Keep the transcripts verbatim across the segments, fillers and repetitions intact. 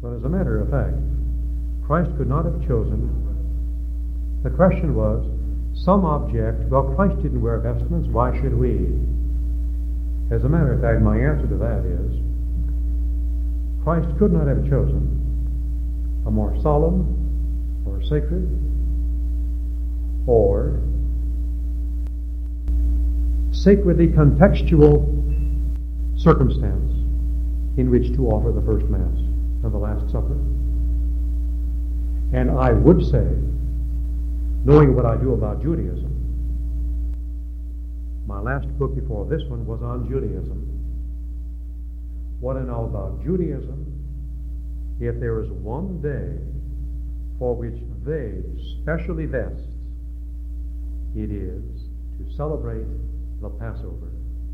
But as a matter of fact, Christ could not have chosen. The question was, some object, well, Christ didn't wear vestments, why should we? As a matter of fact, my answer to that is, Christ could not have chosen a more solemn or sacred or sacredly contextual circumstance in which to offer the first Mass and the Last Supper. And I would say, knowing what I do about Judaism, my last book before this one was on Judaism. What I know about Judaism, if there is one day for which they specially vest, it is to celebrate the Passover.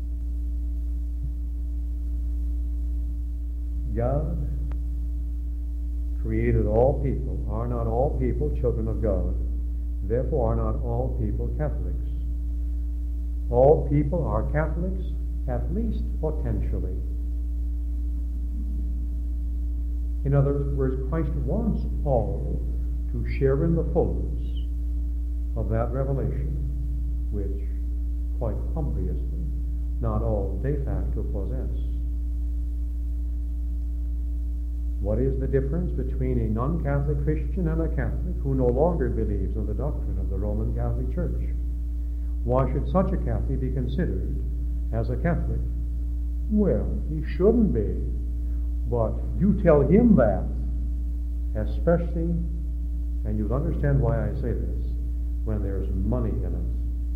God created all people. Are not all people children of God? Therefore are not all people Catholics. All people are Catholics, at least potentially. In other words, Christ wants all to share in the fullness of that revelation, which, quite obviously, not all de facto possess. What is the difference between a non-Catholic Christian and a Catholic who no longer believes in the doctrine of the Roman Catholic Church? Why should such a Catholic be considered as a Catholic? Well, he shouldn't be. But you tell him that, especially, and you'll understand why I say this, when there's money in it.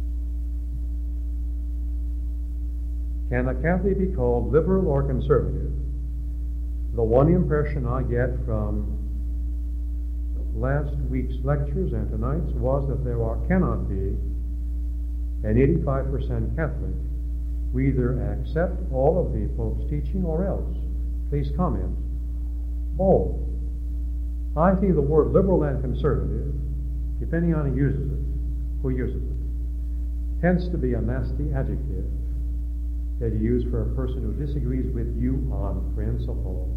Can a Catholic be called liberal or conservative? The one impression I get from last week's lectures and tonight's was that there are, cannot be an eighty-five percent Catholic who either accept all of the Pope's teaching or else. Please comment. Oh, I think the word liberal and conservative, depending on who uses it, who uses it, tends to be a nasty adjective that you use for a person who disagrees with you on principle.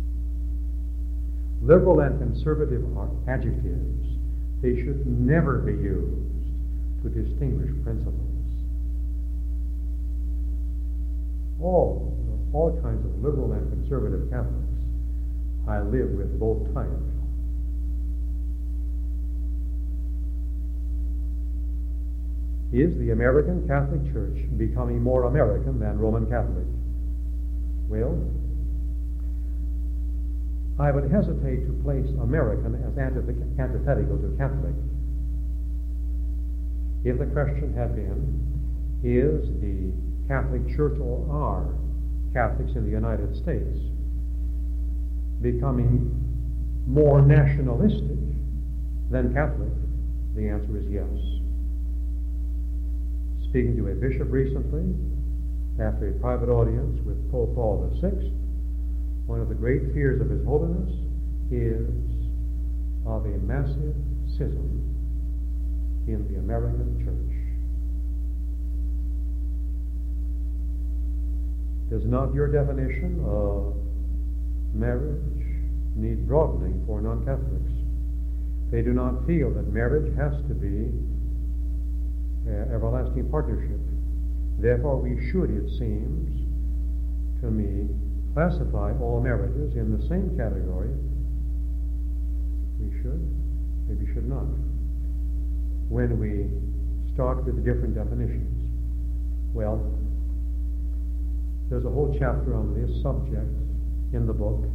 Liberal and conservative are adjectives. They should never be used to distinguish principles. All, all kinds of liberal and conservative Catholics, I live with both types. Is the American Catholic Church becoming more American than Roman Catholic? Well, I would hesitate to place American as antithetical to Catholic. If the question had been, is the Catholic Church or are Catholics in the United States becoming more nationalistic than Catholic? The answer is yes. Speaking to a bishop recently, after a private audience with Pope Paul the Sixth, one of the great fears of His Holiness is of a massive schism in the American Church. Does not your definition of marriage need broadening for non-Catholics? They do not feel that marriage has to be an everlasting partnership. Therefore, we should, it seems to me, classify all marriages in the same category. We should, maybe should not, when we start with different definitions. Well, there's a whole chapter on this subject in the book.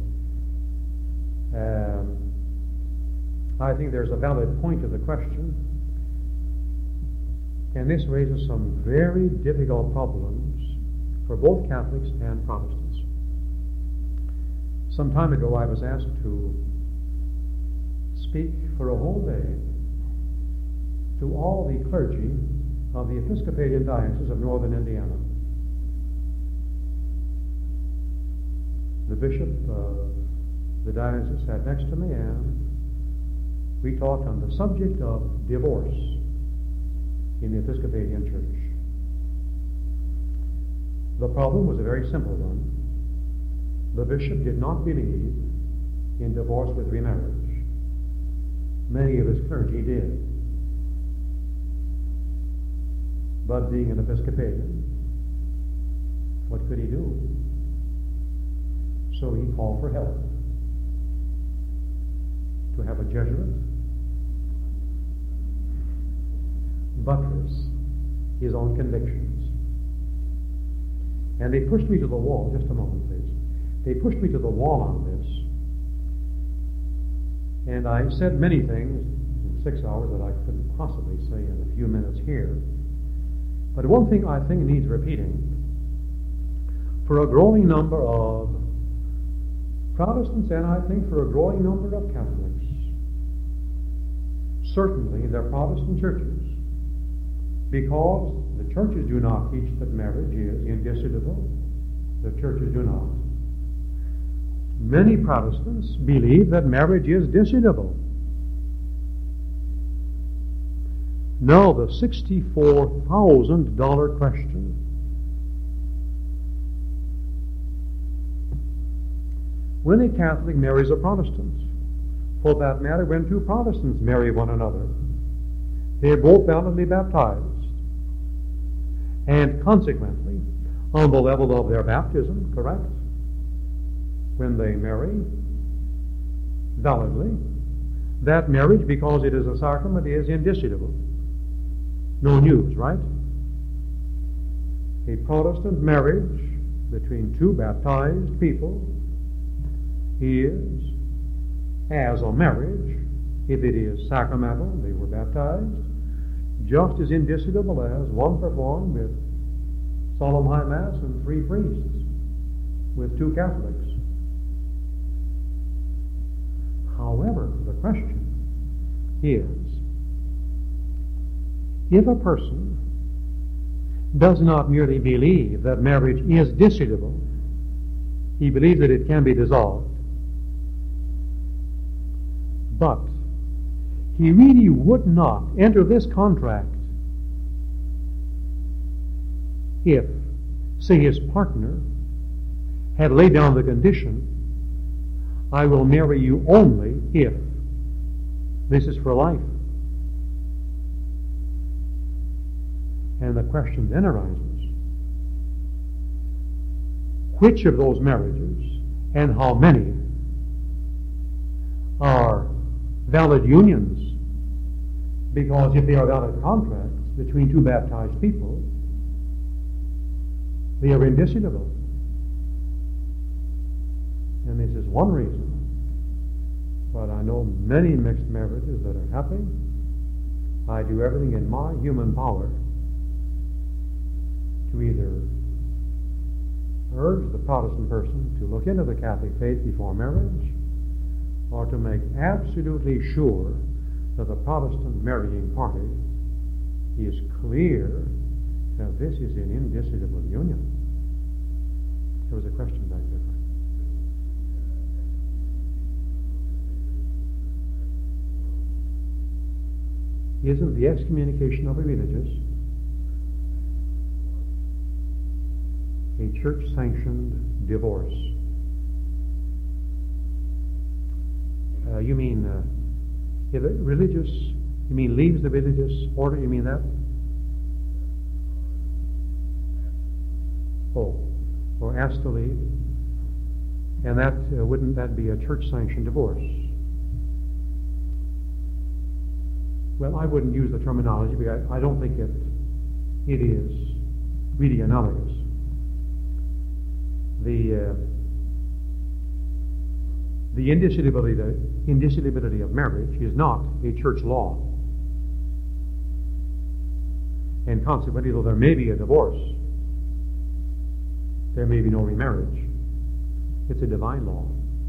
Um, I think there's a valid point to the question, and this raises some very difficult problems for both Catholics and Protestants. Some time ago I was asked to speak for a whole day to all the clergy of the Episcopalian Diocese of Northern Indiana. The bishop of the diocese sat next to me, and we talked on the subject of divorce in the Episcopalian Church. The problem was a very simple one. The bishop did not believe in divorce with remarriage. Many of his clergy did. But being an Episcopalian, what could he do? So he called for help. To have a Jesuit buttress his own convictions. And they pushed me to the wall. Just a moment, please. They pushed me to the wall on this. And I said many things in six hours that I couldn't possibly say in a few minutes here. But one thing I think needs repeating. For a growing number of Protestants, and I think for a growing number of Catholics, certainly in their Protestant churches, because the churches do not teach that marriage is indissoluble. The churches do not. Many Protestants believe that marriage is dissoluble. Now the sixty-four thousand dollars question. When a Catholic marries a Protestant, for that matter, when two Protestants marry one another, they are both validly baptized. And consequently, on the level of their baptism, correct? When they marry validly, that marriage, because it is a sacrament, is indissoluble. No news, right? A Protestant marriage between two baptized people is, as a marriage, if it is sacramental, they were baptized, just as indissoluble as one performed with solemn high mass and three priests with two Catholics. However, the question is, if a person does not merely believe that marriage is dissoluble, he believes that it can be dissolved, but he really would not enter this contract if, say, his partner had laid down the condition, I will marry you only if this is for life. And the question then arises, which of those marriages and how many are valid unions? Because if they are valid contracts between two baptized people, they are indissoluble. And this is one reason. But I know many mixed marriages that are happy. I do everything in my human power to either urge the Protestant person to look into the Catholic faith before marriage, or to make absolutely sure that the Protestant marrying party is clear that this is an indissoluble union. There was a question back there. Isn't the excommunication of a religious a church-sanctioned divorce? Uh, you mean uh, if a religious, you mean leaves the religious order, you mean that? Oh, or asked to leave. And that, uh, wouldn't that be a church-sanctioned divorce? Well, I wouldn't use the terminology because I, I don't think it, it is really analogous. The, uh, the indissolubility, the indissolubility of marriage is not a church law. And consequently, though there may be a divorce, there may be no remarriage. It's a divine law.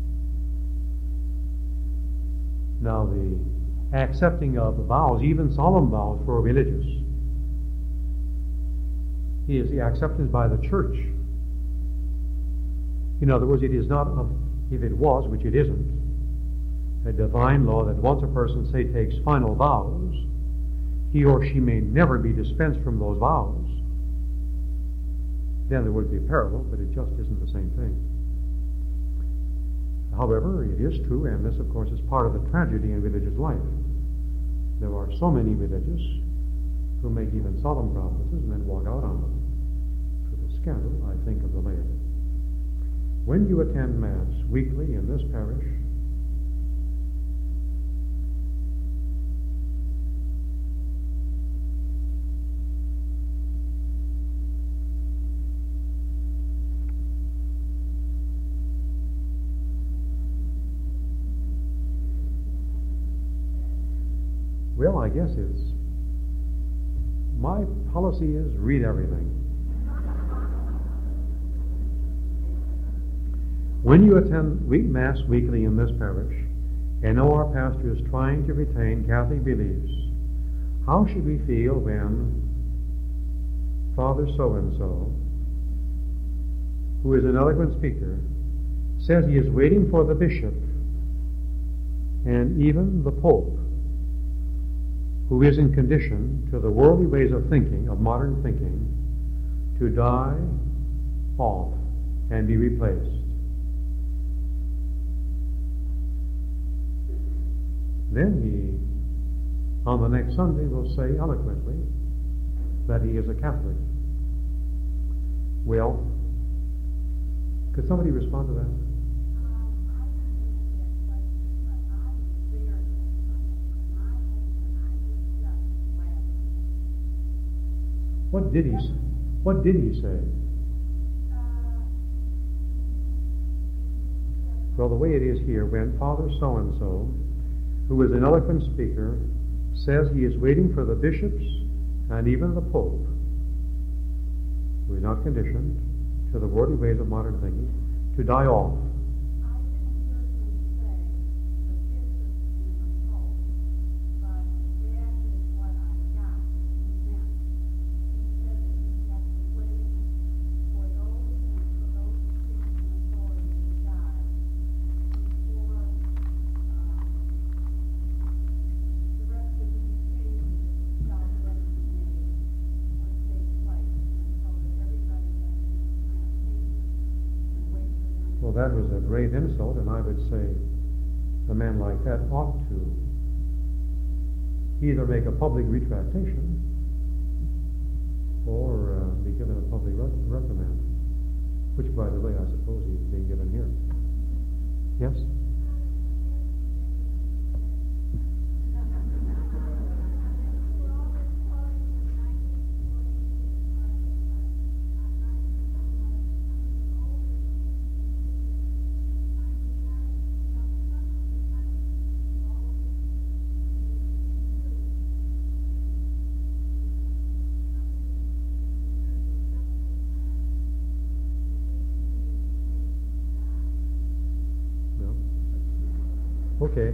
Now, the accepting of vows, even solemn vows for a religious, is the acceptance by the church. In other words, it is not, a, if it was, which it isn't, a divine law that once a person, say, takes final vows, he or she may never be dispensed from those vows. Then there would be a parallel, but it just isn't the same thing. However, it is true, and this, of course, is part of the tragedy in religious life. There are so many religious who make even solemn promises and then walk out on them. To the scandal, I think, of the laity. When you attend Mass weekly in this parish, well, I guess it's, my policy is read everything. When you attend week Mass weekly in this parish, and know our pastor is trying to retain Catholic beliefs, how should we feel when Father so-and-so, who is an eloquent speaker, says he is waiting for the bishop and even the Pope, who is in condition to the worldly ways of thinking, of modern thinking, to die off and be replaced? Then he, on the next Sunday, will say eloquently that he is a Catholic. Well, could somebody respond to that? What did he What did he say? Well, the way it is here, when Father so-and-so, who is an eloquent speaker, says he is waiting for the bishops and even the Pope, who is not conditioned to the worldly ways of modern thinking, to die off. Well, that was a great insult, and I would say a man like that ought to either make a public retractation or uh, be given a public re- reprimand, which, by the way, I suppose he's being given here. Yes? Okay.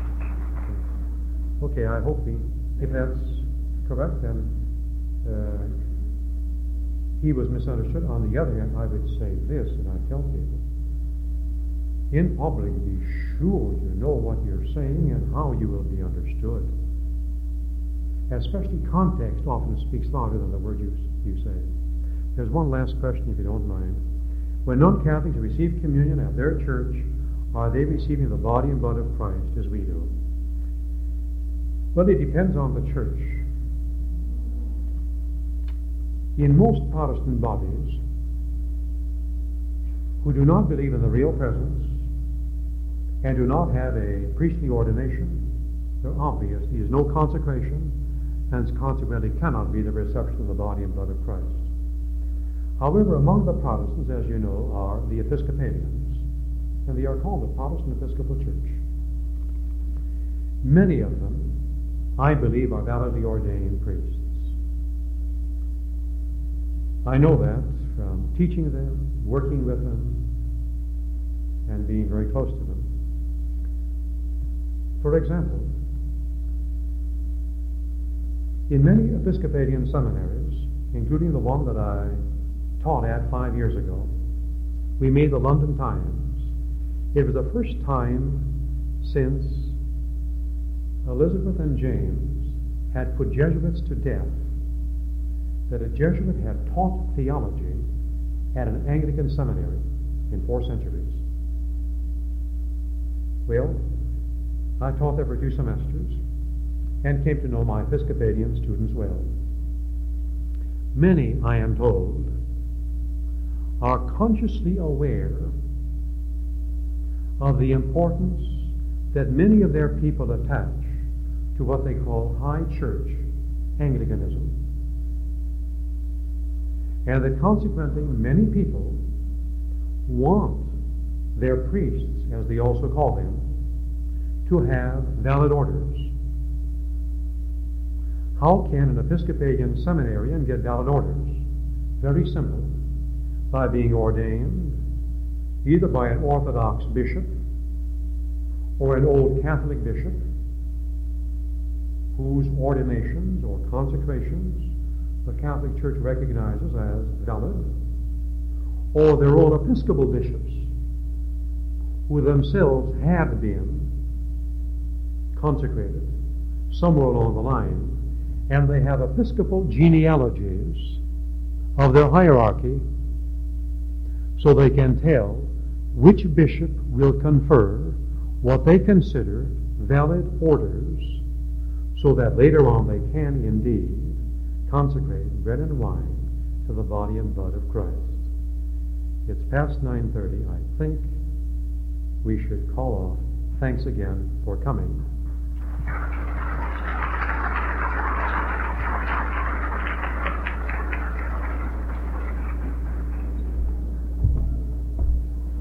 Okay, I hope he, if that's correct, then uh, he was misunderstood. On the other hand, I would say this, and I tell people, in public, be sure you know what you're saying and how you will be understood. Especially context often speaks louder than the word you, you say. There's one last question, if you don't mind. When non-Catholics receive communion at their church, are they receiving the body and blood of Christ as we do? Well, it depends on the church. In most Protestant bodies who do not believe in the real presence and do not have a priestly ordination, there obviously is no consecration, and consequently cannot be the reception of the body and blood of Christ. However, among the Protestants, as you know, are the Episcopalians, and they are called the Protestant Episcopal Church. Many of them, I believe, are validly ordained priests. I know that from teaching them, working with them, and being very close to them. For example, in many Episcopalian seminaries, including the one that I taught at five years ago, we made the London Times. It was the first time since Elizabeth and James had put Jesuits to death that a Jesuit had taught theology at an Anglican seminary in four centuries. Well, I taught there for two semesters and came to know my Episcopalian students well. Many, I am told, are consciously aware of the importance that many of their people attach to what they call high church Anglicanism. And that consequently many people want their priests, as they also call them, to have valid orders. How can an Episcopalian seminarian get valid orders? Very simple. By being ordained either by an Orthodox bishop or an old Catholic bishop whose ordinations or consecrations the Catholic Church recognizes as valid, or their own Episcopal bishops who themselves have been consecrated somewhere along the line, and they have Episcopal genealogies of their hierarchy, so they can tell which bishop will confer what they consider valid orders, so that later on they can indeed consecrate bread and wine to the body and blood of Christ. It's past nine thirty. I think we should call off. Thanks again for coming.